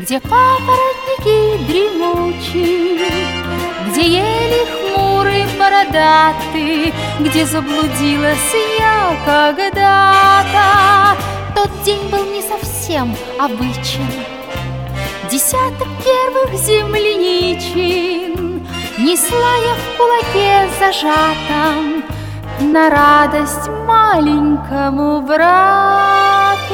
где папоротники дремучие, где ели хмурые бородаты, где заблудилась я когда-то. Тот день был не совсем обычен. Десяток первых земляничин несла я в кулаке зажатом на радость маленькому брату.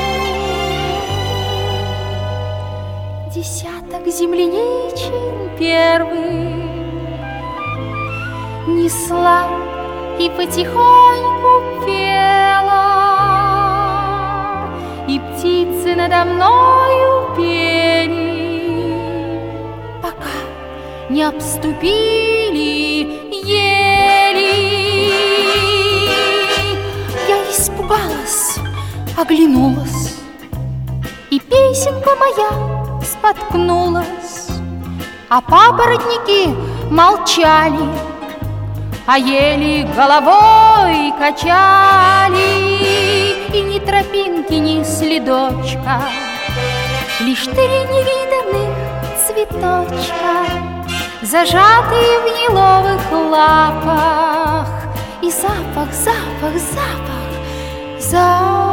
Десяток земляничин первых несла и потихоньку пела, и птицы надо мною пели, пока не обступили ели. Я испугалась, оглянулась, и песенка моя споткнулась, а папоротники молчали, а ели головой качали, и ни тропинки, ни следочка, лишь 3 невиданных цветочка, зажатые в еловых лапах, и запах, запах, запах, запах.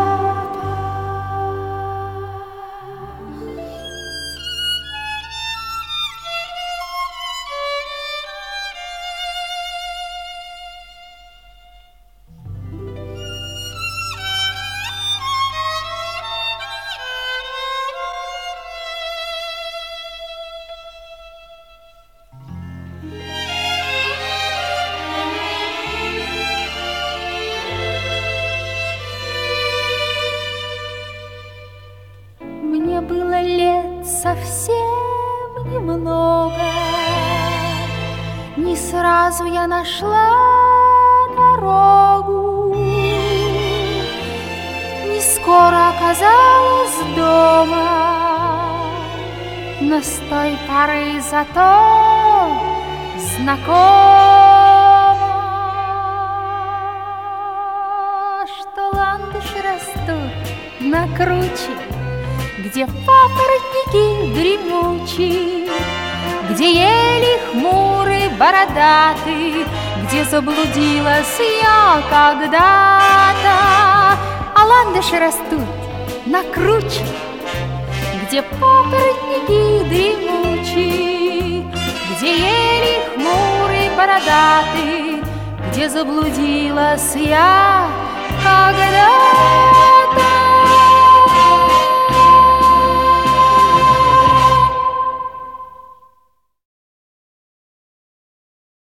Мне было лет совсем немного, не сразу я нашла дорогу, не скоро оказалась дома, но с той поры зато знакома, что ландыши растут на круче, где папоротники дремучие, где ели хмурые бородаты, где заблудилась я когда-то. А ландыши растут на круче, где папоротники дремучие, где ели хмурые бородаты, где заблудилась я когда-то.